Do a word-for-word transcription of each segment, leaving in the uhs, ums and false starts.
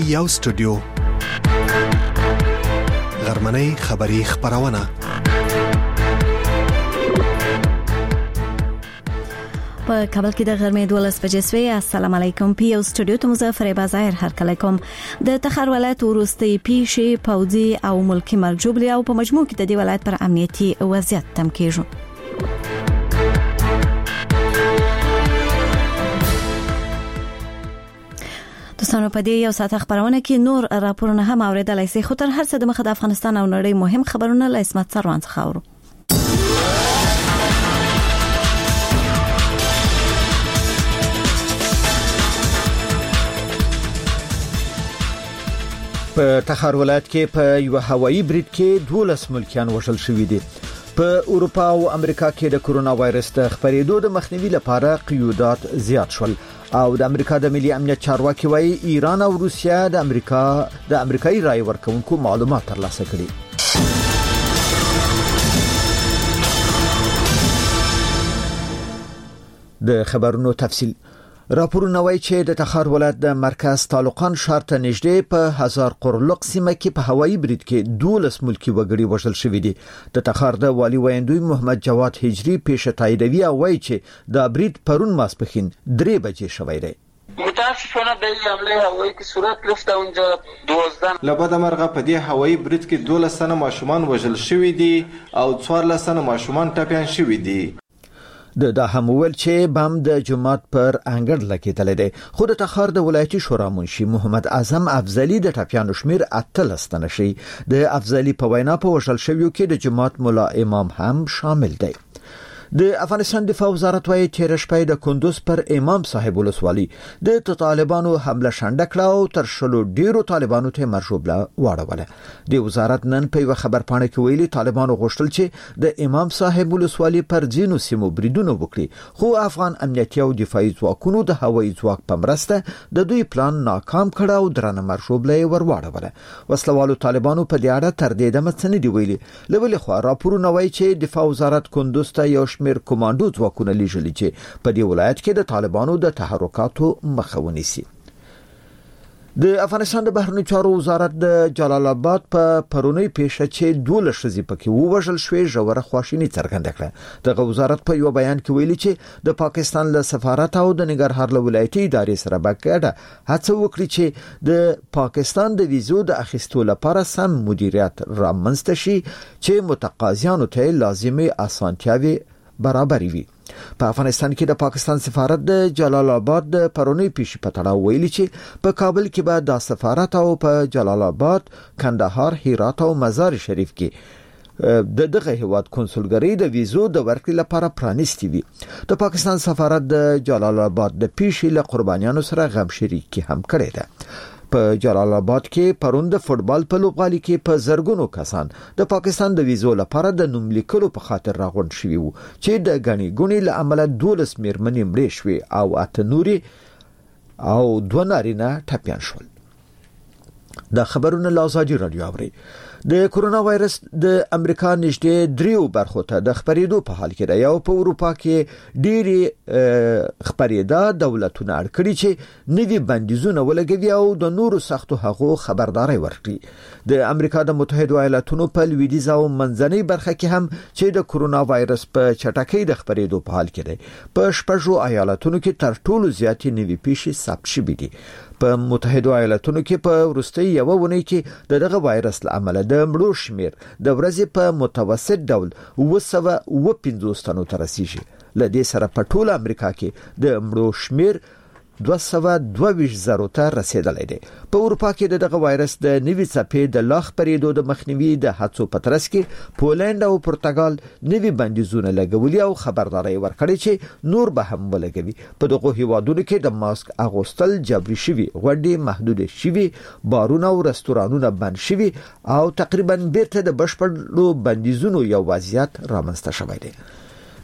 یو سټوډیو غرمنۍ خبری خبرونه په کابل کې د غرمې دولس بجې سوي. السلام علیکم. پی او سټوډیو ته مظفر بازار هر کله کوم د تخار ولایت ورستي پیشي پوځي او ملکی مرجوبلی او په مجموع کې د دې ولایت پر امنیتي وضعیت تم کېږي. دوستانو په دې یو ساعت خبرونه کې نور راپورونه هم اوریدلای شئ، خو تر هر څه د مخه د افغانستان او نړۍ مهم خبرونه له اسمت سروان څخه اورو. په تخار ولایت کې په یو هوایي برید کې دولس ملکیان وژل شوي دي. په اروپا او امریکا کې د کورونا وایرس د خپرېدو د مخنیوي لپاره قیودات زیات شول او د امریکا د ملي امنیت چارواکي وايي ایران او روسیا د امریکا د امریکایي رای ورکونکو معلومات ترلاسه کړي. د خبرونو تفصیل راپورونه وايي چې د تخار ولایت د مرکز طالقان ښار ته نږدې په هزار قرلق سیمه کې په هوایي برید کې دولس ملکی وګړي وژل شوي دي. د تخار د والی ویندوی محمد جواد هجری پیش تاییدوي او وايي چې د برید پرون ماسپخین درې بجې شوی دی. متاسفانه به این حمله هوایی که صورت گرفته اونجا دوازده لبد مرغه په دې هوایي برید کې دولس تنه ماشومان وژل شوي دي او څوارلس تنه ماشومان ټپیان شوي دي. د دا هم ویل چې بم د جماعت پر انګړ لګیدل دي. خو د تخار د ولایتي شورا منشي محمد اعظم افضلی د ټپیانو شمیر اتلس تنه شي. د افضلی په وینا په وشل شویو کې د جماعت مولا امام هم شامل دی. د افغانستان دفاع وزارت وايي چې رشپای د کندوز پر امام صاحب ولسوالي د طالبانو حمله شنډه کړه او تر شلو ډیرو طالبانو ته مرشوبله واړوله. د وزارت نن په خبر پاڼه کې ویلي طالبانو غوښتل چې د امام صاحب ولسوالي پر ځینو سیمو بریدونه وکړي، خو افغان امنیتي او دفاعي ځواکونو د هوایي ځواک په مرسته د دوی پلان ناکام کړ او درنه مرشوبله ورواړوله. وسلوالو طالبانو په دې اړه تر دې دمه څه نه دی ویلي. لولې خو راپورونه وايي چې دفاع وزارت کندوز ته یو شمیر کمانډو ځواکونه لیږلي چې په دې ولایت کې د طالبانو د تحرکاتو مخه ونیسي. د افغانستان د بهرنیو چارو وزارت د جلال آباد په پرونی پیښه چې دوله شذې پکې ووژل شوې ژوره خواشیني څرګنده کړه. د وزارت په یو بیان کې ویلي چې د پاکستان له سفارت او د ننګرهار له ولایتي ادارې سره بګډه هڅه وکړي چې د پاکستان د ویزو د اخیستو لپاره سم مدیریت رامنځته شي چې متقاضیانو ته لازمي اسانتیاوي برابرې وي. په افغانستان کې د پاکستان سفارت د جلال آباد د پرونی پیښې په تړاو ویلي چې په کابل کې به د سفارت او په جلال آباد، کندهار، هرات او مزار شریف کې د دغه هیواد کنسولګری د ویزو د ورکړې لپاره پرانیستي وي. د پاکستان سفارت د جلال آباد د پیښې له قربانیانو سره غم شریکي هم کړې ده. په جلال آباد کې پرون د فوتبال په لوبغالي کې په زرګونو کسان د پاکستان د ویزو لپاره د نوم لیکلو په خاطر راغونډ شوي وو چې د غني ګونی له امله دولس میرمنې مړې شوې او اته نوري او دوه نارینه ټپیان شول. د خبرونو لازادي رادیو اوري. د کورونا وایرس د امریکا نږدې دریو برخو ته د خپرېدو په حال کې دی او په اروپا کې ډېری خپرېدا دولتونه اړ کړي چې نوي بندیزونه ولګوي او د نورو سختو هغو خبرداري ورکړي. د امریکا د متحده ایالاتونو په لویدیځ او منځنۍ برخه کې هم چې د کورونا وایرس په چټکۍ د خپرېدو په حال کې دی. په شپږو ایالاتونو کې تر ټولو زیاتې نوي پیښې ثبت شوې دي. په متحده ایالاتونو کې په وروستي یو ونې کې د دغه وایرس له امله د مړو شمیر د ورځې په متوسط ډول اوه سوه اوه پنځوس تنو ته رسیږي. له دې سره په ټول امریکا کې د مړو شمیر دوه سوه دوه ویشت زرو ته رسیدلی دی. په اروپا کې دغه وایرس د نوي څپې د لا خپرېدو د مخنیوي د هڅو په ترڅ کې پولند او پرتګال نوي بندیزونه لګولي او خبرداري ورکړي چې نور به هم ولګوي. په دغه هیوادونو کې د ماسک اغوستل جبري شوي، غونډې محدود شوي، بارونه او رستورانونه بند شوي او تقریبا بیرته د بشپړو بندیزونو یو وضعیت رامنځته شوی دی.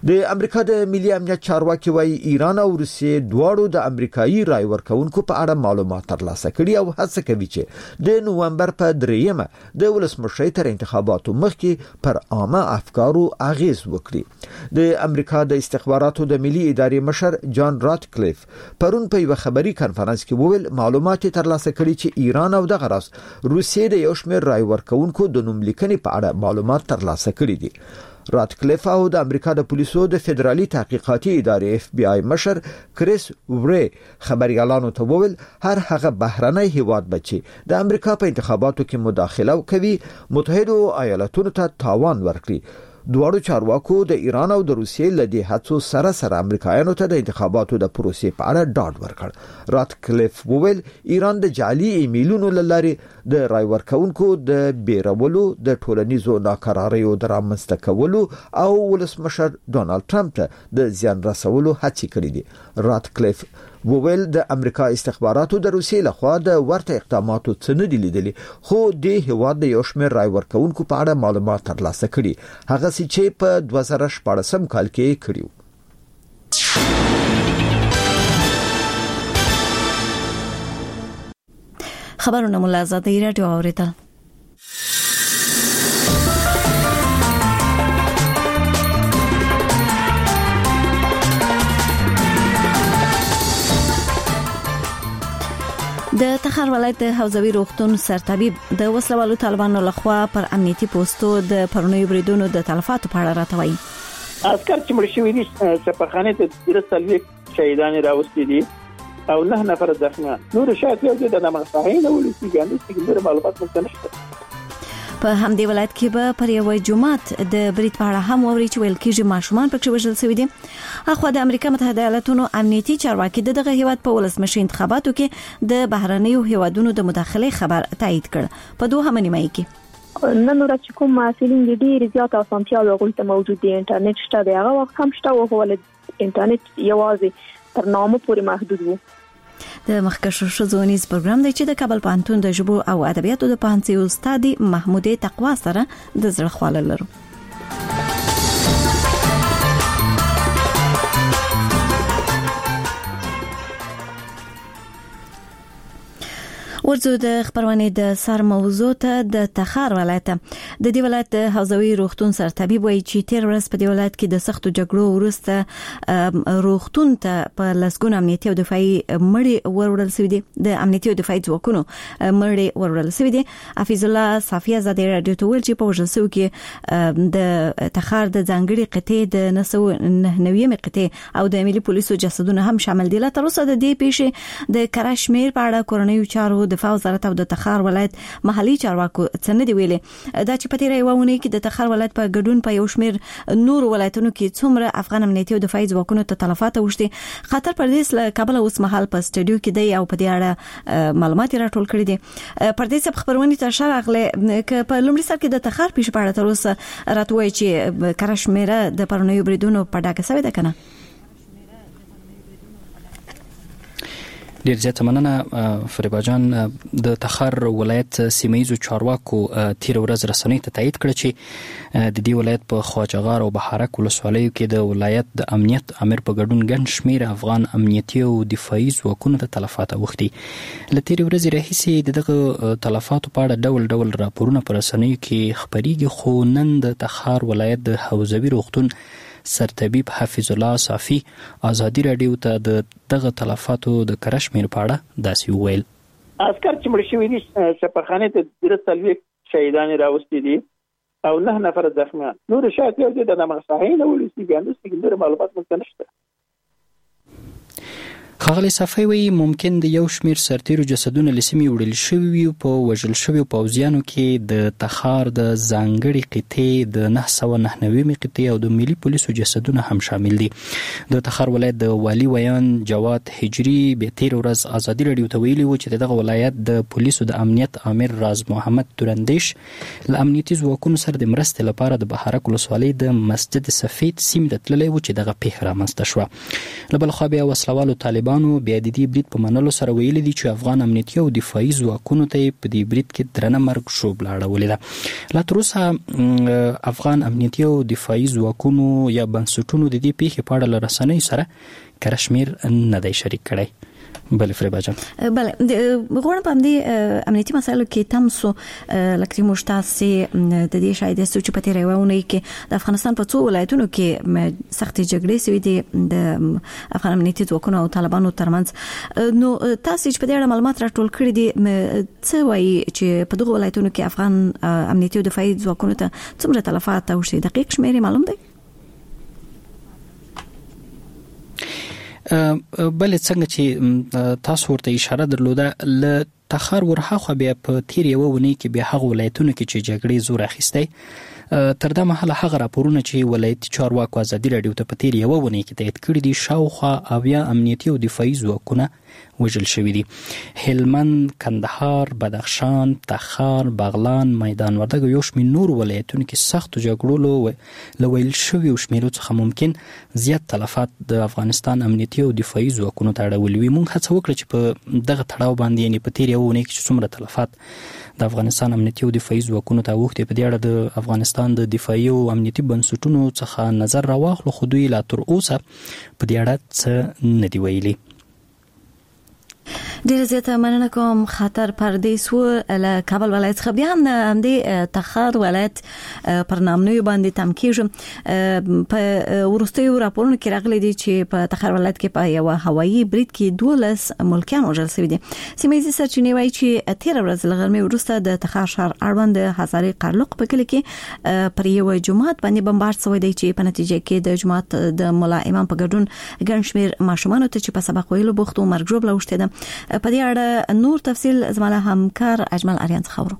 د امریکا د ملي امنیت چارواکي وايي ایران او روسیې دواړو د امریکایي رای ورکونکو په اړه معلومات ترلاسه کړي او هڅه کوي چې د نوومبر په دریمه د ولسمشر تر انتخاباتو مخکې پر عامه افکارو اغیز وکړي. د امریکا د استخباراتو د ملي ادارې مشر جان راتکلیف پرون په یو خبري کانفرنس کې وویل معلومات ترلاسه کړي چې ایران او د غرس روسیې د یو شمېر رای ورکونکو د نوم لیکنې په اړه معلومات ترلاسه کړي دي. راتکلیف او د امریکا د پولیسو د فدرالي تحقیقاتي ادارې اف بی آی مشر کریس وری خبريالانو ته وویل هر هغه بهرنی هیواد بچي د امریکا په انتخاباتو کې مداخله کوي متحده ایالاتونو ته تاوان ورکړي. دواړو چارواکو د ایران او د روسیې لدی هڅو سره سره امریکایانو ته د انتخاباتو د پروسې په اړه ډاډ ورکړ. راتکلیف وویل ایران د جعلي ایمیلونو لارې د رای ورکونکو د بیرولو د ټولنیزو ناکراریو درامسته کولو او ولسمشر ډونالد ټرمپ ته د زیان رسولو هڅې کړې دي. راتکلیف وویل د امریکا استخباراتو د روسیې لخوا د ورته اقداماتو څه نه دي لیدلي خو د هیواد د یو شمېر رای ورکونکو په اړه معلومات ترلاسه کړي هغه چې په دوه زره شپږم کال کې کړیو. خبرونه مولا آزادی رادیو اوریدل. د تخار ولایت د حوزوي روغتون سرطبيب د وسلوالو طالبانو لخوا پر امنیتي پوسټو د پرونیو بریدونو د تلفاتو په اړه راټوي. عسكر چې مړ شوی دي سپخانه ته درسلوي شهیدان راوستي دي او نه نفر زخمه نور شاید یو د نامصحین او لسیګاندي څنګه معلومات مونږ نشته. په همدې ولایت کې به پر یو جمعات د برید په اړه هم ووري چې ویل کېږي ماشومان پکې وژل شوي دي. اخو د امریکا متحده ایالاتونو امنیتي چارواکي دغه هیواد په ولسمشر انتخاباتو کې د بهرنیو هیوادونو د مداخله خبر تایید کړ. په دوه همنیمای کې نن ورځ کوم مسئولین د ډیر زیات اسانتیا غوښتل موجود دي انټرنیټ شته دی هغه وخت هم شته او ول انټرنیټ یوازې تر نامه پورې محدود وو. د مخکښو شوزونیز پروګرام دی چې د کابل پوهنتون د ژبو او ادبیاتو د پوهنځي استاد محمود تقوا سره د زړه خواله لرو. ورځو د خبرونه د سر موضوع ته د تخار ولایت د دې ولایت د حوزوي روغتون سرطبيب وایي چې تیر ورځ په دې ولایت کې د سختو جګړو وروسته روغتون ته په لسګون امنیتي او دفاعي مړي ورول شوی دي. د امنیتي او دفاعي ځواکونو مړي ورول شوی دي. حفیظ الله صافی آزادی رادیو ته ویل چې په وژل کې د تخار د ځانګړي قطعې د نسو نوې قطعې او د ملي پولیسو جسدونه هم شامل دي. لا تر اوسه د دې پیښې د کشمیر په اړه کورنیو چارو دفاع وزارت او د تخار ولایت محلي چارواکو څنګه دی ویلي دا چې په تیرې وونه کې د تخار ولایت په ګډون په یو شمېر نور ولایتونو کې څومره افغان امنیتي او دفاعي ځواکونو ته تلفات اوښتي. خطر پردیس له کابل اوس مهال په سټډیو کې دی او په دې اړه معلومات راټول کړي دي. پردیس په خبرونه ته شارغله ک په لومړي سر کې د تخار پیښ په اړه تر اوسه راتوي چې کرشمیره د پرونیو بریدونو په ډاګه سوي ده کنه. ډیر زیات مننه فریبا جان. د تخار ولایت سیمایي چارواکو تیر ورځ رسنۍ ته تایید کړ چې د دې ولایت په خواجهغار او بهارک ولسوالیو کې د ولایت د امنیت امر په ګډون ګڼ شمېر افغان امنیتي او دفاعي ځواکونو ته تلفات اوښتي. له تیر ورځې راهیسې دغه تلفاتو په اړه ډول ډول راپورونه پر رسنیو کې خبريږي خو نن د تخار ولایت د حوزوي روغتون سرطبيب حفیظ الله صافی آزادی رادیو ته د دغه تلفاتو د کرشمیر په اړه داسې ویل. عسكر چې مړ شوی دي سپخانه ته درسلوي شهیدان راوستي دي او نه نفر زخمه نور شاید یو د نامصحین او لسیګاندي څنګه معلومات مونږ نشته. خغلی صفای وی ممکن د یو شمیر سرتیرو جسدونه لسمی وړل شوی په وژل شوی پوځیانو کې د تخار د ځانګړي قطعې د نه سوه نهه نوي قطعې او د ملي پولیسو جسدونه هم شامل دي. د تخار ولایت د والی ویان جواد حجری به تیر ورځ آزادی رادیو ته ویلي و چې دغه ولایت د پولیسو د امنیت امر راز محمد تورندیش ل امنیتي ځواکونو سره د مرستې لپاره د بهارک ولسوالۍ د مسجد سفید سیمې ته تللی و چې دغه پیښه رامنځته شوه. له بل خوا بیا وسلوالو طالبان طالبانو بیا د دې برید په منلو سره ویلي دي چې افغان امنیتي او دفاعي ځواکونو ته په دې برید کې درنه مرګ ژوبله اړولې ده. لا تر اوسه افغان امنیتي او دفاعي ځواکونو یا بنسټونو د دې پیښې په اړه له رسنیو سره کره شمیر نه دی شریک کړی. بله فریبا جان. بله غواړم په دې امنیتي مسایلو کې تاسو لکه موږ تاسو د دې شاید چې په تیرې ونه کې د افغانستان په څو ولایتونو کې سختې جګړې سوي دي د افغان امنیتي ځواکونو او طالبانو ترمنځ. نو تاسو چې په دې اړه معلومات راټول کړی دي څه وایي چې په دغه ولایتونو کې افغان امنیتي او دفاعي ځواکونو ته څومره تلفات او شي دقیق شمیر معلوم دی؟ بل څنګه چې تاسو ورته اشاره درلوده ل تخر ورهاخوا بیا په تیر یو ونی کې بیا هغه ولایتونه کې چې جګړې زور اخیسته تر دا مهاله هغه راپورونه چې ولایتي چارواکو ازادي راډیو ته په تیر یو ونی کې تایید کړي دي شاوخوا اویا امنیتي او دفاعي ځواکونه وژل شوي دي. هلمند، کندهار، بدخشان، تخار، بغلان، میدان وردګ او یو شمېر نور ولایتونو کې سختو جګړو له ویل شویو شمیرو څخه ممکن زیات تلفات د افغانستان امنیتي او دفاعي ځواکونو ته اړولي وي. موږ هڅه وکړه چې په دغه تړاو باندې یعنې په تیر یو ونې کې څومره تلفات د افغانستان امنیتي او دفاعي ځواکونو ته اوښتي په دې اړه د افغانستان د دفاعي او امنیتي بنسټونو څخه نظر راواخلو، خو دوی لا تر اوسه په دې اړه څه نه دي ویلي. ډیره زیاته مننه کوم. خطر پردیس و له کابل ولایت څخه بیا هم د تخار ولایت پر نامنوي باندې تم کیږم. په ورستیو راپورونو کې راغلي دي چې په تخار ولایت کې په یو هوایي برید کې دولس ملکیان وژل شوي دي. سیمایي سرچینې وایي چې تیر ورځ له غرمې وروسته د تخار ښار اړوند هزارې قرلق په کلي کې پر یو جماعت باندې بمبارد شوی دی چې په نتیجه کې د جماعت د مولا امام په ګډون ګڼ شمېر ماشومان ته چې په سبق ویلو بوختو مرګ ژوبله اوښتې ده. په دې اړه نور تفصیل زموږ همکار اجمل اریان خبرو.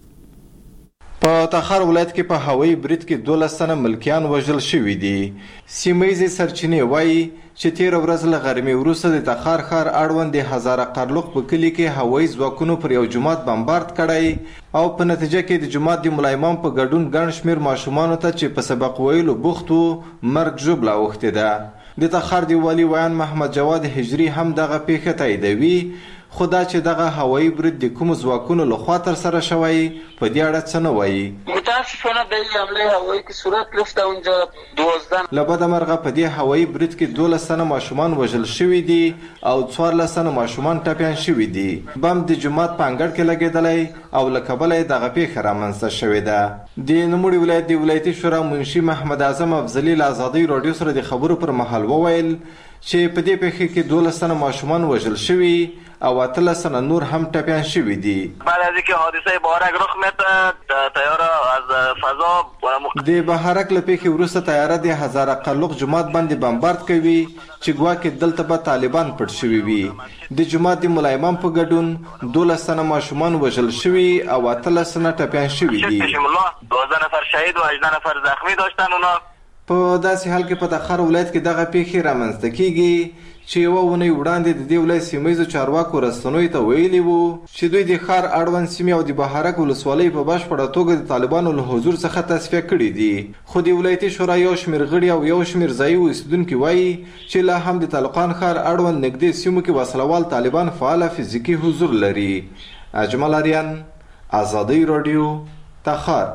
په تخار ولایت کې په هوایي برید کې دولس تنه ملکیان وژل شوي دي. سیمایي سرچینې وایي چې تیر ورځ له غرمې وروسته د تخار ښار اړوند د هزاره قرلق په کلي کې هوایي ځواکونو پر یو جومات بمبارد کړی او په نتیجه کې د جومات د مولا امام په ګډون ګڼ شمېر ماشومانو ته چې په سبق ویلو بوخت وو مرګ ژوبله اوښتې ده. د تخار د والي ویان محمد جواد هجري هم دغه پیښه تاییدوي، خو دا چې دغه هوایي برید د کومو ځواکونو لخوا ترسره شوی په دې اړه څه نه وایي. متاسفانه به این حمله هوایی که صورت گرفته اونجا دوازده له بده مرغه په دې هوایي برید کې دولس تنه ماشومان وژل شوي دي او څوارلس تنه ماشومان ټپیان شوي دي. بم د جومات په انګړ کې لګېدلی او له کبله یې دغه پیښه رامنځته شوې ده. د نوموړي ولایت د ولایتي شورا منشي محمد اعظم افضلي له ازادۍ راډیو سره د خبرو پر مهال وویل چې په دې پیښه کې دولس تنه ماشومان وژل شوي او اتلس تنه نور هم ټپیان شوي دي. بعد از اینکه حادثه بهارک رخ میده طیاره از فضا د بهارک له پیښې وروسته طیاره د هزاره قرلق جومات باندې بمبارد کوي چې ګواکې دلته به طالبان پټ شوي وي. د جومات د مولا امام په ګډون دولس تنه ماشومان وژل شوي او اتلس تنه ټپیان شوي دي. دوازده نفر شهید و هجده نفر زخمی داشتن. اونا په داسې حال کې په تخار ولایت کې دغه پیښې رامنځته کیږي چې یوه اونۍ وړاندې د دې ولایت سیمهییزو چارواکو رسنیو ته ویلي وو چې دوی د ښار اړوند سیمې او د بهارک ولسوالۍ په بشپړه توګه د طالبانو له حضور څخه تصفیه کړي دي. خو د ولایتي شورا یو شمېر غړي او یو شمېر ځایي اوسېدونکي وایي چې لا هم د طالقان ښار اړوند نږدې سیمو کې وسلوال طالبان فعاله فزیکي حضور لري. اجمل اریان، ازادۍ راډیو، تخار.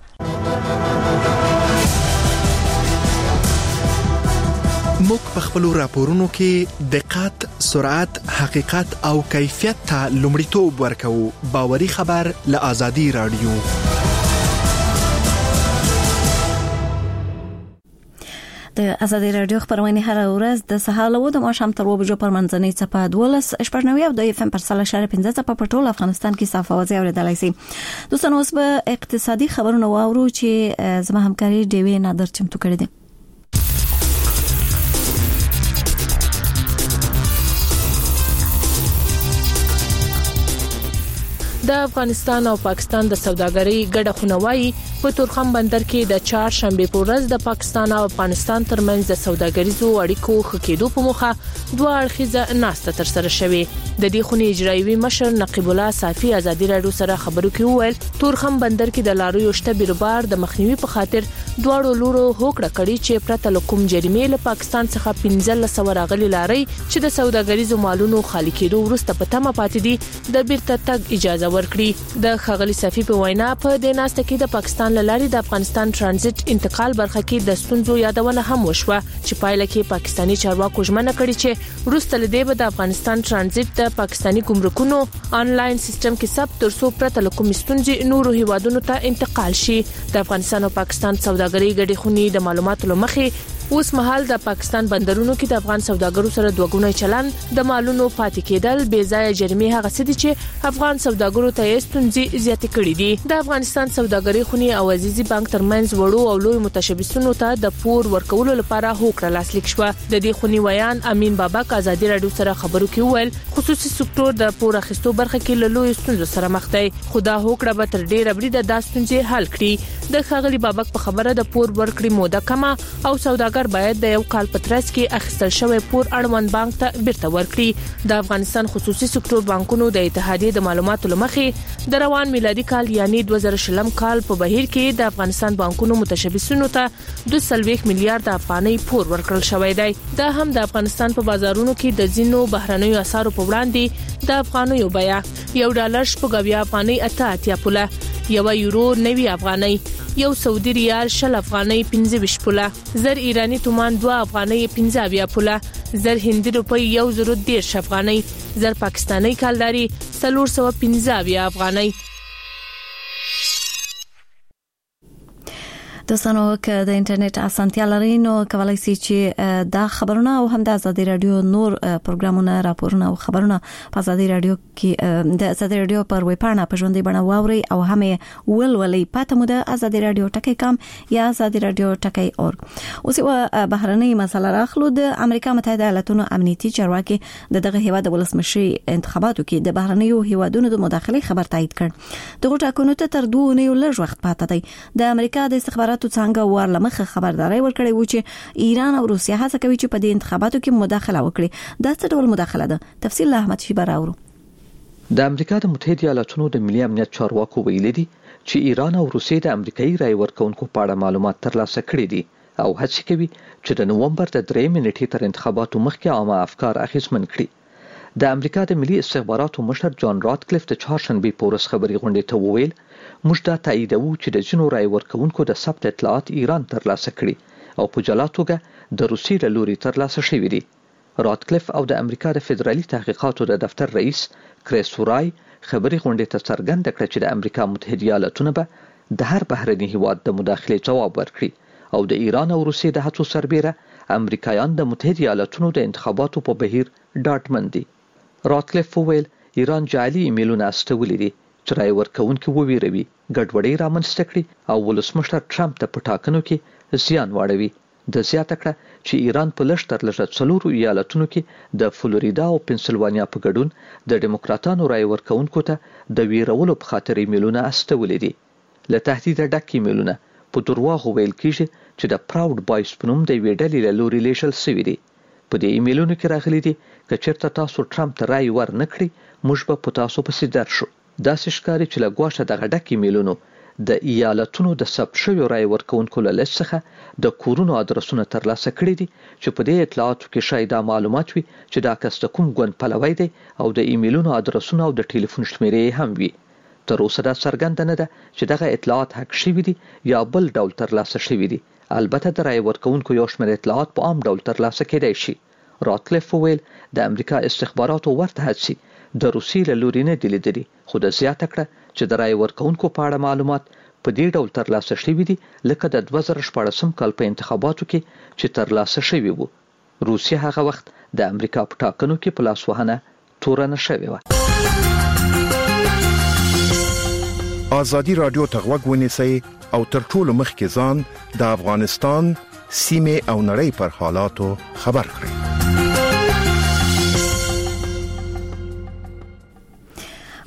موږ په خپلو راپورونو کې دقت، سرعت، حقیقت او کیفیت ته لومړیتوب ورکوو. باوري خبر له ازادي راډیو. د ازادي راډیو خبرونه هر ورځ د سهار له د ماښام تر اوه بجو پر منځنۍ چپه دولس شپږ نوي او د اف ام پر سل اشاره پنځه چپه په ټول افغانستان کې صاف اوازې اوریدلای شي. دوستانو اوس به اقتصادي خبرونه واورو چې زما همکاري ډیوی نادر چمتو کړی دی. د افغانستان او پاکستان د سوداګرۍ ګډه خونوایي په تورخم بندر کې د چهار شنبه په ورځ د پاکستان او افغانستان ترمنځ د سوداګریزو اړیکو خکېدو په موخه دوه اړخیزه ناسته تر سره شوې. د دې خونې اجرایوي مشر نقیب الله صافي ازادي رادیو سره خبرو کې وویل تورخم بندر کې د لاریو شته بیروبار د مخنیوي په خاطر دواړو لورو هوکړه کړې چې پرته له کوم جریمې له پاکستان څخه پنځه سوه راغلي لاري چې د سوداګریزو مالونو خالي کېدو وروسته په تمه پاتې دي د بیرته تګ اجازه ورکړي. د خغلی صافي په وینا په دې ناسته کې د پاکستان لاري د افغانستان ترانزیت انتقال برخه کې د ستونزو یادونه هم وشوه چې پایله کې پاکستانی چارواکو ژمنه کړې چې وروسته له دې به د افغانستان ترانزیت د پاکستانی ګمرکونو آنلاین سیستم کې ثبت تر څو پرته له کوم ستونزې نورو هیوادونو ته انتقال شي. د افغانستان او پاکستان سوداګري ګډې خونې د معلوماتو لمخې اوس مهال د پاکستان بندرونو کې د افغان سوداګرو سره دوګونی چلن د مالونو پاتې کېدل بې ځای جریمې هغه څه دي چې افغان سوداګرو ته ستونزې زیاتې کړې دي. د افغانستان سوداګري خونې او عزیزي بانک ترمنځ وړو او لوی متشبثینو ته د پور ورکولو لپاره هوکړه لاسلیک شوه. د دې خونې ویان امین بابک ازادي رادیو سره خبرو کې وویل خصوصي سکتور د پور اخیستو برخه کې له لوی ستونزو سره مخ دی خو دا هوکړه به تر ډیره بریده د ستونزې حل کړي. د خغلی بابک په خبره د پور ورکړې موده کمه او سوداګر باید د یو کال په ترڅ کې اخیستل شوی پور اړوند بانک ته بیرته ورکړي. د افغانستان خصوصي سکتور بانکونو د اتحادیې د معلوماتو لمخې د روان میلادي کال یعنی دوه زره شلم کال په بهیر کې د افغانستان بانکونو متشبثینو ته دوه سلويخ میلیارډ افغانۍ پور ورکړل شوی دی. دا هم د افغانستان په بازارونو کې د زینو بهرنیو اسعارو په وړاندې د افغانیو بیه یو ډالر شپږ افغانۍ اته اتیا پوله، یو یورو نوي افغانۍ، یو سعودي ریال شل افغانۍ پنځه ویشت پوله، زر ایرانی تومان دوه افغانۍ پنځه اویا پوله، زر هندي روپۍ یو زر دېرش افغانۍ، زر پاکستاني کالداري څلور سوه پنځه اویا افغانۍ. دوستانو که د انټرنیټ اسانتیا لرئ نو کولای شئ چې دا خبرونه او هم د ازادي رادیو نور پروګرامونه راپورونه او خبرونه په ازادي رادیو کې د ازادي رادیو پر ویب پاڼه په ژوندۍ بڼه واورئ او هم ولولئ. پته مو د ازادي رادیو ټکی کام یا ازادي رادیو ټکی اور. اوس یو بهرنۍ مسله راخلو. د امریکا متحده ایالاتونو امنیتي چارواکي د دغه هیواد د ولسمشي انتخاباتو کې د بهرنیو هیوادونو د مداخله خبر تایید کړ. دغه ټاکنو ته تر دوه نیو لږ وخت پاتې دی. د امریکا د استخباراتو څنګه ورلمخه خبرداري ورکړې و چې ایران او روسیا هڅه کوي چې په دې انتخاباتو کې مداخله وکړي. دا څه ډول مداخله ده؟ تفصیل له احمد شیبه راوړو. د امریکا د متحده ایالاتونو د ملي امنیت چارواکو ویلي دي چې ایران او روسیې د امریکایي رای ورکونکو په اړه معلومات ترلاسه کړي دي او هڅه کوي چې د نومبر د درېمې نیټې تر انتخاباتو مخکې عامه افکار اخیستمن کړي. د امریکا د ملي استخباراتو مشر جان راتکلیف د چهارشنبه په ورځ خبري غونډې ته وویل موږ دا تاییدوو چې د جنو رای ورکونکو د ثبت اطلاعات ایران ترلاسه کړي او په جلا توګه د روسیې له لوري ترلاسه شوي دي. راتکلیف او د امریکا د فدرالي تحقیقاتو د دفتر رئیس کریس ورای خبري غونډې ته څرګنده کړه چې د امریکا متحده ایالاتونه به د هر بهرني هیواد د مداخلې جواب ورکړي او د ایران او روسیې د هڅو سربېره امریکایان د متحده ایالاتونو د انتخاباتو په بهیر ډاډمن دي. راتکلیف وویل ایران جعلي ایمیلونه استولي دي چې رای ورکونکي وویروي، ګډوډي رامنځته کړي او ولسمشر ټرمپ ته په ټاکنو کې زیان واړوي. د زیاته کړه چې ایران په لږ تر لږه څلورو ایالتونو کې د فلوریدا او پنسلوانیا په ګډون د ډیموکراتانو رای ورکونکو ته د ویرولو په خاطر ایمیلونه استولي دي. له تهدید ډک ایمیلونه په درواغو ویل کیږي چې د پراود بایس په نوم د یوې ډلې له لوري لیږل شوي دي. په دې ایمیلونو کې راغلي دي که چېرته تاسو ټرمپ ته رای ور نه کړئ موږ به په تاسو پسې درشو. داسې ښکاري چې له ګواښه دغه ډک ایمیلونو د ایالتونو د ثبت شویو رای ورکونکو له لیست څخه د کورونو ادرسونه ترلاسه کړي دي چې په دې اطلاعاتو کې شاید دا معلومات وي چې دا کس د کوم ګوند پلوی دی او د ایمیلونو ادرسونه او د ټلیفون شمیرې هم وي. تر اوسه دا څرګنده نه ده چې دغه اطلاعات حق شوي دي یا بل ډول ترلاسه شوي دي. البته د رای ورکونکو یو شمېر اطلاعات په عام ډول ترلاسه کېدای شي. راتکلیف وویل د امریکا استخباراتو ورته هڅې د روسیې له لوري نه دي لیدلي خو د زیاته کړه چې د رای ورکونکو په اړه معلومات په دې ډول ترلاسه شوي دي لکه د دوه زره شپاړسم کال په انتخاباتو کې چې ترلاسه شوي وو. روسیه هغه وخت د امریکا په ټاکنو کې په لاسوهنه تورنه شوې وه. ازادي رادیو ته غوږ ونیسئ او تر ټولو مخکې ځان د افغانستان سیمې او نړۍ پر حالاتو خبر کړئ.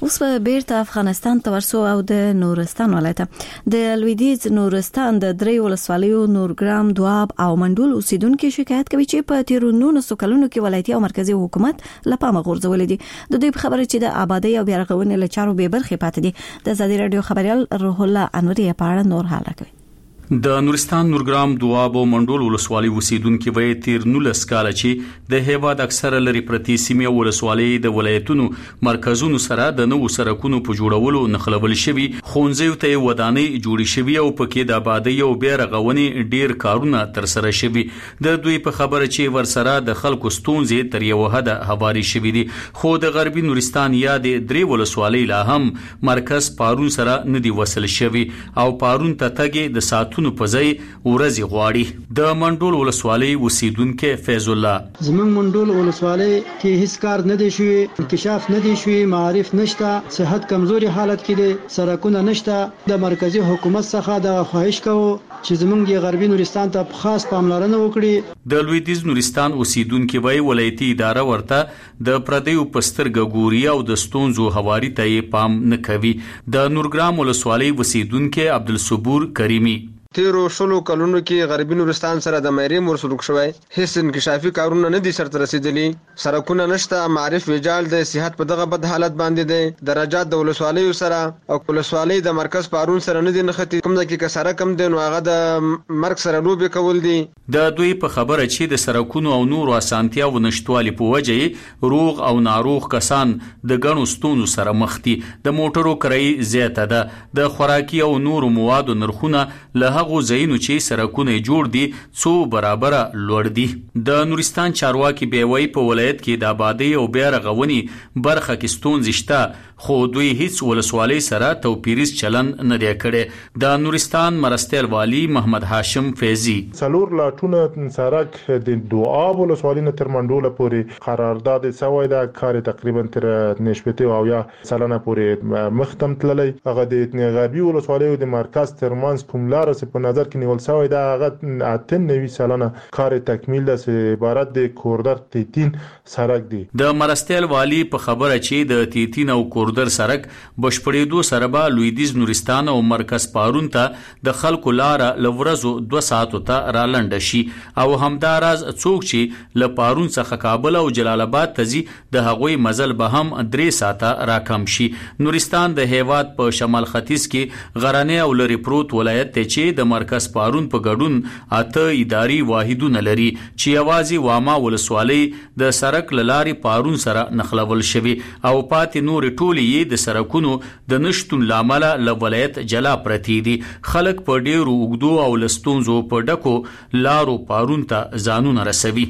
اوس په بیرته افغانستان ته ورسو او د نورستان ولایت د لویدیځ نورستان د درې ولسوالیو نورګرام دواب او منډول اوسیدونکو شکایت کوي چې په تیرو نولسو کلونو کې ولایتي او مرکزی حکومت لپاره غورځولې دي. د دوی خبره چې د آبادی او بیارغونې لچارو به برخه پاتې دي. د ازادي رادیو خبريال روح الله انوري په اړه نور حاله کوي. د نورستان نورګرام دواب او منډول ولسوالۍ اوسیدونکو وایي تیر نولس کاله چې د هیواد اکثره لري پرتی سیمې ولسوالۍ د ولایتونو مرکزونو سره د نوو سرکونو په جوړولو نخلول شوي، خونځیو ته ودانۍ جوړې شوي او پکې د آبادی او بیارغونې ډیر کارونه تر سره شوي. د دوی په خبره چې ورسره د خلکو ستونزې تر یو حد هواري شوي دي، خو د غربي نورستان یا د درې ولسوالۍ لا هم مرکز پارون سره ندي وصل شوي او پارون ته تګي د ساتو نو پځای ورځي غواړي. د منډول ولسوالۍ اوسیدونکو فیض الله زمون منډول ولسوالۍ کې هیڅ کار نه دی شوی، انکشاف نه دی شوی، معارف نشته، صحت کمزوري حالت کې دي، سرکونه نشته. د مرکزی حکومت څخه د خواهش کوو چې زمونږ د غربي نورستان ته خاص پاملرنه وکړي. د لویدیځ نورستان اوسیدونکو وایي ولایتي اداره ورته د پردیو پسترګ ګوري او د ستونزو هواري ته پام نه کوي. د نورګرام ولسوالۍ اوسیدونکو عبدالصبور کریمی تیرو شلو کلونو کې غربي نورستان سره د مېری مرسلوک شوی، هیڅ انکشافي کارونه نه دي سرته رسیدلي، سرکونه نشته، معارف ویجال د صحت په دغه بد حالت باندې دي، درجات د ولسوالیو سره او ولسوالۍ د مرکز پارون سره نه دي نختی، کوم ځکه چې سره کم دي نو هغه د مرګ سره لوبي کول دي. د دوی په خبره چې د سرکونو او نورو اسانتیاو نشټوالي په وجه روغ او ناروغ کسان د غنو ستونزو سره مخ دي. د موټرو کرایي زیاته ده، د خوراکي او نورو موادو نرخونه له هغه ځایونو چې سرکونه جوړ دي څو برابر لوړ دي. د نورستان چارواکي بیوي په ولایت کې د آبادی او بیارغونې برخه کې ستونزې شته، خو دوی هیڅ ولسوالۍ سره توپیریز چلن نه دی کړی. د نورستان مرستیال والی محمد هاشم فیضی څلور لاټونه سرک د دواب ولسوالۍ نه تر منډول پورې قرارداد شوی دا کار تقریبا تر نشپته او یا سلنه پورې مختم تللی. هغه د غربي ولسوالۍ د مرکز ترمنځ کوملار په نظر کې نیول شوی دا هغه اته نوي سلنه کار تکمیل ده چې عبارت د کوردر تیتین سرک دی. د مرستیال والی په خبره چې د تیتین او کوردر سرک بشپړېدو سره به لویدیځ نورستان او مرکز پارون ته د خلکو لار لورزو دوه ساعتو ته را لنډ شي او همداراز څوک چې ل پارون څخه کابل او جلال آباد ته ځي د هغوی مزل به هم درې ساعته راکم شي. نورستان د هیواد په شمال ختیځ کې غرانه او لری پروت ولایت ته چې د مرکز پارون په ګډون اته اداري واحدونه لري چې یوازې واما ولسوالۍ د سرک لاري پارون سره نخلول شوی او پاتې نور ټولي د سرکونو د نشټون لامل له ولایت جلا پرتی دي. خلک په ډیرو وګدو او لستونزو په ډکو لارو پارون ته ځانونه رسوي.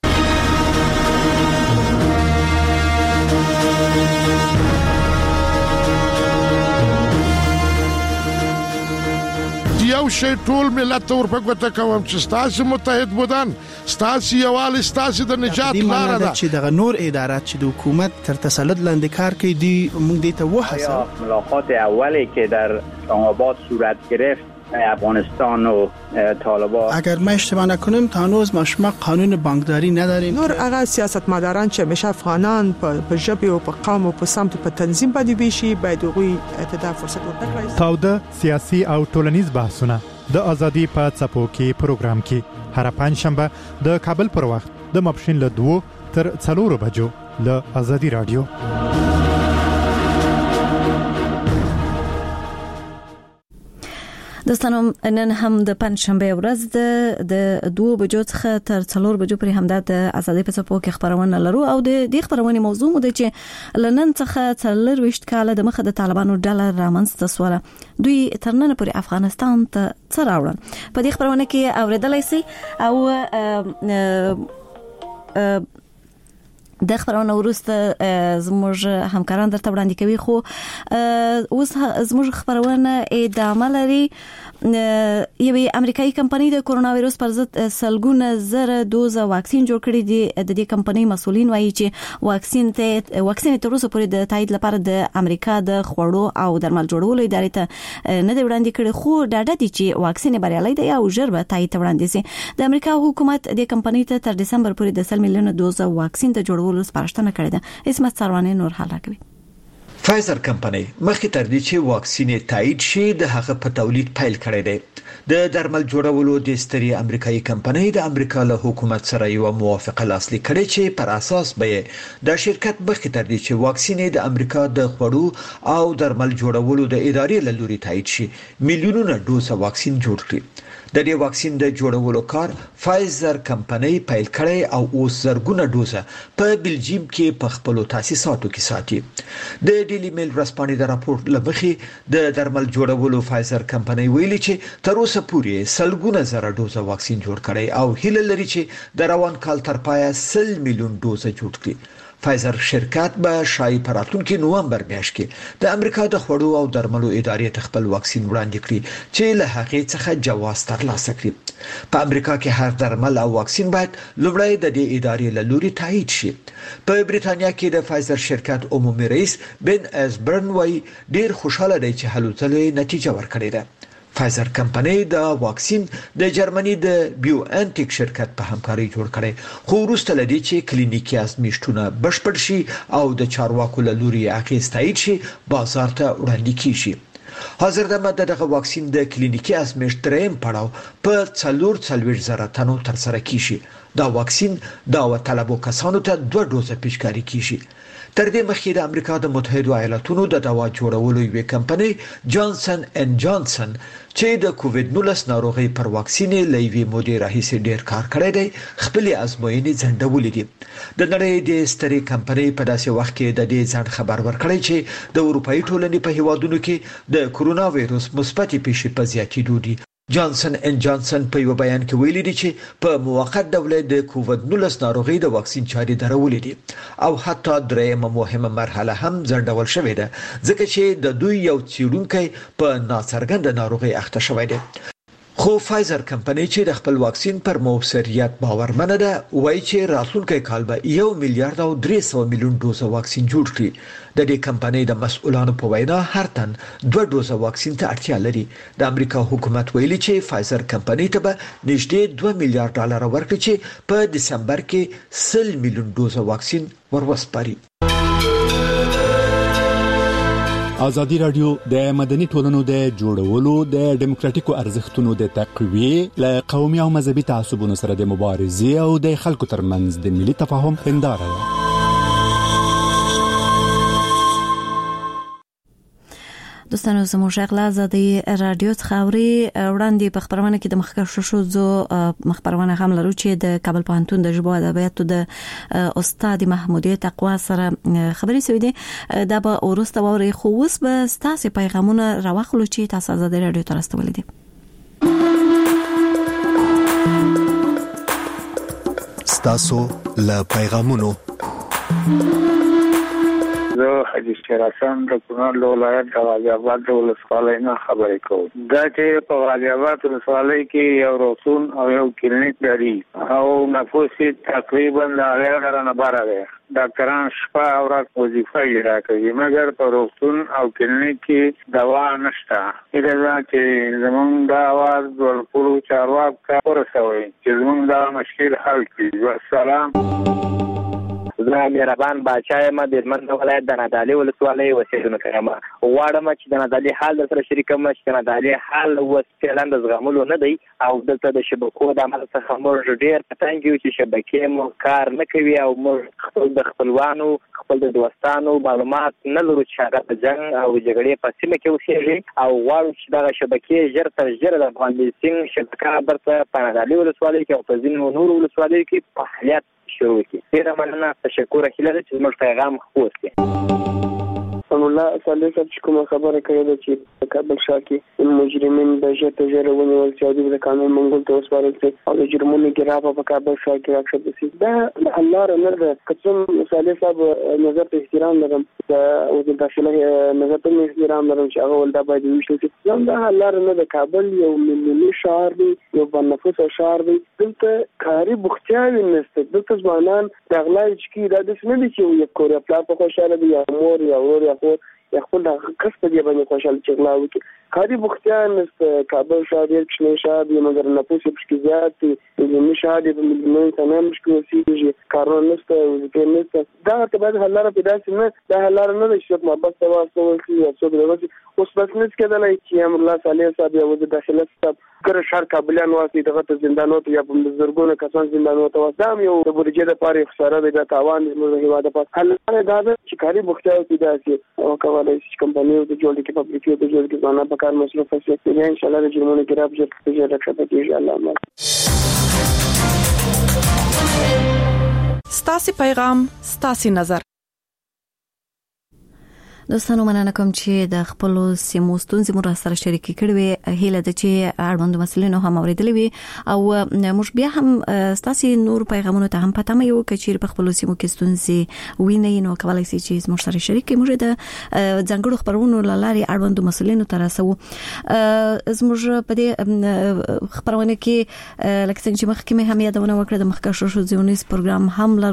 یو شی ټول ملت ته ورپګوته کوم چې ستاسو متحد بودن، ستاسو یوالي، ستاسو د نجات لاره ده. چې دغه نور ادارات چې د حکومت تر تسلط لاندې کار کوي دی موږ دې ته وحسه. ملاقات اولی که در آباد صورت گرفت افغانستان و طالبان، اگر ما اشتباه نکنم تا هنوز ما شما قانون بانکداری نداریم. نور هغه سیاستمداران چې همیشه افغانان په ژبه او په قوم او په سمت په تنظیم باندې بيشي باید غوي اتدا فرصت ورکړي. تاوده سیاسي او ټولنیز بحثونه د ازادي په څپو کې پروګرام کې هر پنځشنبه د کابل پر وخت د ماپښین له دوه تر څلورو بجو له ازادي رادیو. دوستانو نن هم د پنځشنبه ورځ د د دوه بجو څخه تر څلور بجو پورې هم د ازادي په څپو کې خبرونه لرو او د دې خبرونه موضوع مو ده چې لنن څخه څلور وشت کاله د مخه د طالبانو ډالر رامنځته سواله دوی تر نن پورې افغانستان ته څه راوړل. په دې خبرونه کې اوریدلای شي او د خبرونه ورسته زموږ همکاران درته وړاندې کوي، خو اوس زموږ خبرونه ادامه لري. یوه امریکایي کمپنۍ د کورونا وایرس پر ضد سلګونه زره دوزه واکسین جوړ کړي دي. د دې کمپنۍ مسؤلین وایي چې واکسین ته واکسین تر اوسه پورې د تایید لپاره د امریکا د خوړو او درمل جوړولو ادارې ته نه دی وړاندې کړي، خو ډاډه دي چې واکسین بریالي دی او ژر به تایید وړاندې شي. د امریکا حکومت د کمپنۍ ته تر دسمبر پورې د سل میلیون دوزه واکسین د جوړولو سپارښتنه کړې ده. اسمت سروانه نور حاله کوي. فایزر کمپنۍ مخکې تر دې چې واکسین تایید شي د هغه په تولید پیل کړی دی. د درمل جوړولو د ستري امریکایي کمپنۍ د امریکا له حکومت سره یو موافقه لاسلیک کړې چې پر اساس به د شرکت مخکې تر دې چې واکسین د امریکا د خوړو او درمل جوړولو د ادارې له لوري تایید شي میلیونونه ډوز واکسین جوړ کړي. د دې واکسین د جوړولو کار فایزر کمپنۍ پیل کړی او اوس زرګونه ډوزه په بلجیم کې په خپل تاسیساتو کې ساتي. د ډیلی میل ورځپاڼې د راپور لمخې د درمل جوړولو فایزر کمپنۍ ویلي چې تر اوسه پورې سلګونه زره ډوزه واکسین جوړ کړي او هیله لري چې د روان کال تر پایه سل میلیون ډوزه جوړ کړي. فایزر شرکت به شای په راتلونکي نومبر میاشت کې د امریکا د خوړو او درملو ادارې ته خپل واکسین وړاندې کړي چې له هغې څخه جواز ترلاسه کړي. په امریکا کې هر درمل او واکسین باید لومړی د دې ادارې له لوري تایید شي. په بریتانیا کې د فایزر شرکت عمومي رئیس بن اسبرن وايي ډیر خوشاله دی چې هلو ځلې نتیجه ورکړې ده. فایزر کمپنۍ د واکسین د جرمني د بیو انټیک شرکت په همکاري جوړ کړي خو وروسته لدی چې کلینیکي ازمایښتونه بشپړ شي او د چارواکو له لوري اخیست تایید شي بازار ته وړاندې کیږي. حاضر دمه دغه واکسین د کلینیکي ازمایښت دریم پړاو په څلور څلوېښت زره تنو تر سره کیږي. دا واکسین دا وطلبو کسانو ته دوه ډوزه پیشکاري کیږي. تر دې مخکې د امریکا د متحده ایالاتونو د دوا جوړولو یوې کمپنۍ جانسن اینڈ جانسن چې د کووډ نولس ناروغي پر واکسین لوي مودې راهیسې ډیر کار کړی دی خپل ازموینې ځنډولې دي. د نړۍ د ستري کمپنۍ په داسې وخت کې د دې ځان خبر ورکړی چې د اروپאי ټولنې په هیوادونو کې د کورونا وایروس مثبت پیښې په زیاتېدو دي. جانسن اینڈ جانسن په یو بیان کې ویلي دي چې په موقت ډول د کووډ نولس ناروغي د واکسین چاري درولې دي او حتی درېمه مهمه مرحله هم ځنډول شوې ده ځکه چې د دوی یو څېړونکی په ناڅرګنده ناروغي اخته شوی دی. خو فایزر کمپنۍ چې د خپل واکسین پر موثریت باورمنه ده وایي چې راتلونکي کال به یو میلیارډ او درې سوه میلیون ډوزه واکسین جوړ کړي. د دې کمپنۍ د مسؤلانو په وینا هر تن دوه ډوزه واکسین ته اړتیا لري. د امریکا حکومت ویلي چې فایزر کمپنۍ ته به نږدې دوه میلیارډ ډالر ورکړي چې په دسمبر کې سل میلیون ډوزه واکسین ورسپاري. ازادي رادیو د مدني ټولنو د جوړولو د دیموکراتیکو ارزښتونو د تقویه ل قومي او مذهبي تعصبونو سره د مبارزې او د خلکو ترمنځ د ملي تفاهم هنداره ده. دوستانو زموږ غلا ازادي رادیو څخه وړاندې په خبرونه کې د مخکښ شو زو مخبرونه هم لرو چې د کابل پوهنتون د ژبو ادبیاتو د استاد محمودی تقوا سره خبرې سوي دي. دا به ورسته ووري خو اوس به ستاسو پیغامونه راوخلو چې تاسو ازادي رادیو ته راستولې دي. ستاسو له پیغامونو زه حاجی شراسان د کونړ ولایت د غازی آباد ولسوالۍ نه خبرې کوم. دا چې په غازی آباد ولسوالۍ کې یو روغتون او یو کلینیک لري او نفوس تقریبا د هغه نه بار دی. ډاکټران شپه او ورځ وظیفه اجرا کوي مګر په روغتون او کلینیک کې دوا نشته. دا چې زمونږ د اواز ورپورو چارواکو ته ورسوي چې زمونږ دا مشکل حل کړي. والسلام. زه مهربان بادشاه یم د هلمند ولایت د نادعلي ولسوالۍ اوسېدونکی یم. غواړم چې د نادعلي حال در سره شریک کړم چې د نادعلي حال اوس فعلا د زغملو نه دی او دلته د شبکو د عمل څخه موږ ډېر په تنګ یو چې شبکې مو کار نه کوي او موږ خپل د خپلوانو خپل د دوستانو معلومات نه لرو چې هغه په جنګ او جګړې په سیمه کې اوسېږي او غواړو چې دغه شبکې ژر تر ژره د افغان بیسینګ شبکه برته په نادعلي ولسوالۍ کې او په ځینو نورو ولسوالیو کې فعالیت شروع کړي. ډېره مننه، تشکر هیله ده چې زموږ پیغام خپور کړي. الله تعالی چې کومه خبره کړې ده چې کابل ښار کې مجرمین د ژر تر ژره ونیول شي او د قانون منګول ته وسپارل شي او د جرمونو ګرافه په کابل ښار کې راکښته شي. دا الله نه ده. کوم مثال صاحب نظر ته احترام لرم او د داخله نظر ته احترام لرم چې هغه ولدا باید وشي چې دا الله نه ده. کابل یو ملي شهر دی، یو بنفوس شهر دی. دلته کاری بوختیاوي نشته. دلته ځوانان د اغلای چې دا د سن دي چې یو کور خپل په خوشاله دي یا مور یا ور یا خور یا خپل د کس په دی باندې خوشاله چې غلا وکړي. کاری بوختیان است کابل شهر یک شنه شهر دی مگر نفوس بشکی زیاد دی می شهر دی میلیون تمام بشکی وسیجی کارون است وزیر نیست دا تبعد حلاره پیدا سینه دا حلاره نه شد ما بس تواصل کی اصلا دروازه اوس بس نیست که دلای کی امر الله صالح صاحب یا وزیر داخله صاحب ګر شهر کابلیان واسي دغه زندانونو یا په زرګونو کسان زندانونو ته واسام یو د بودیجې لپاره خساره د تاوان د هیواد په حلاره دا چې کاری بوختیان پیدا سي او کولای شي کمپنیو د جوړ کې فابریکې د جوړ کې ځانه په کار مصرف شي ان شاء الله د جرمونو کې راځي چې رخصت کیږي الله ستاسي پیغام ستاسي نظر. دوستانو مننه کوم چې د خپل سیمو ستونزې مو سره شریکې کړې وي هیله ده چې اړوند مسلینو هم اوریدلې وي او موږ بیا هم ستاسو نور پیغامونو ته هم پته مې یو کچیر په خپل سیمو کې ستونزې ویني نو کولای شي چې موږ سره شریکې موږ د ځنګړو خبرونو لاري اړوند مسلینو ته راسو زموږ په دې خبرونه کې لکه څنګه چې مخکې مې هم یادونه وکړه د مخکښو ژورنالیست پروګرام هم